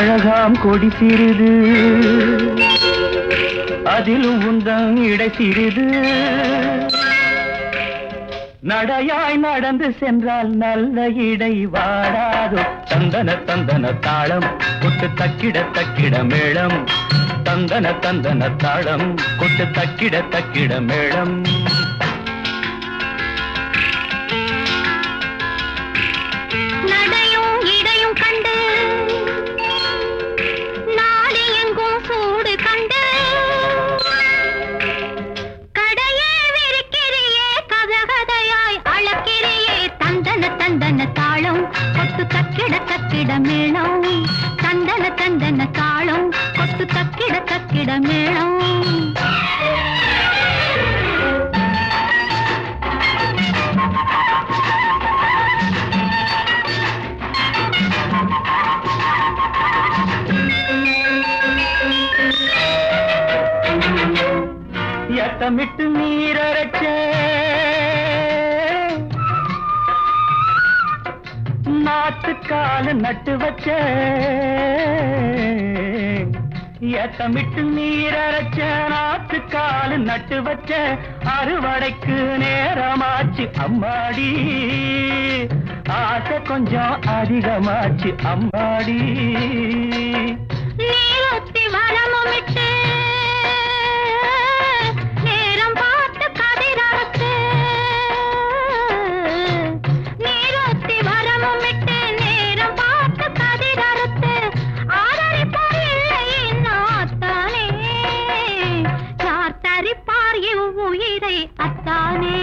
அழகாம் கொடி சிறிது அதிலும் உந்தன் இடை சிறிது நடையாய் நடந்து சென்றால் நல்ல இடை வாடாதோ தந்தன தந்தன தாளம் கொட்டு தக்கிட தக்கிட மேளம் தந்தன தந்தன தாளம் கொட்டு தக்கிட தக்கிட மேளம் தக்கிட தக்கிட மேளம் தந்தன தந்தன தாளம் கொத்து தக்கிட தக்கிட மேளம் எத்தமிட்டு நீரச்ச நாட்டுக்கால நட்டு வச்ச எத்தமிட்டு நீரச்ச நாட்டுக்கால நட்டு வச்ச அறுவடைக்கு நேரமாச்சு அம்மாடி ஆசை கொஞ்சம் அதிகமாச்சு அம்மாடி நீரத்தி வனமிட்டு நேரம் பார்த்து கதிரறுத்து நீரத்தி வரமிட்டு நேரம் பார்த்து கதிரறுத்து ஆதரிப்பார் இல்லை நாத்தானே யார் தரிப்பார் இவ்வுயிரை அத்தானே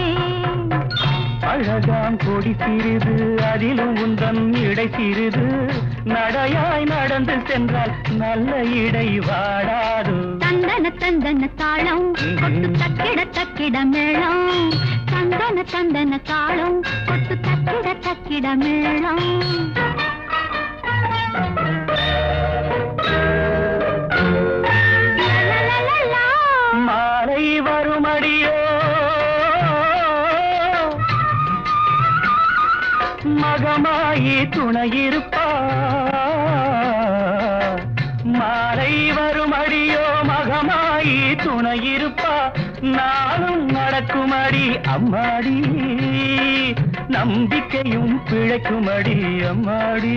அழகாம் கொடி சிறிது அதிலும் உந்தன் இடை சிறிது நடையாய் நடந்து சென்றால் நல்ல இடை வாடாது தந்தன தந்தன தாளம் கொத்து தக்கிட தக்கிட மேளம் தந்தன தந்தன தாளம் கொத்து தக்கிட தக்கிட மேளம் மாலை வருமடியோ மகமாயி துணையிருப்பா மாலை வருமடியோ மகமாயி துணையிருப்பா நானும் நடக்குமடி அம்மாடி நம்பிக்கையும் பிழைக்குமடி அம்மாடி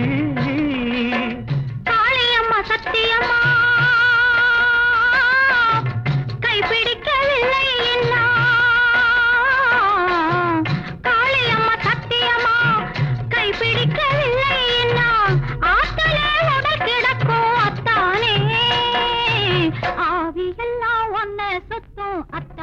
காளியம்மா சத்தியம்மா கைப்பிடிக்கவில்லை என்ன காளியம்மா சத்தியம்மா கைப்பிடிக்கவில்லை என்ன ஆத்தலே உடல் கிடக்கும் அத்தானே ஆவியெல்லாம் ஒன்ன சுத்தும்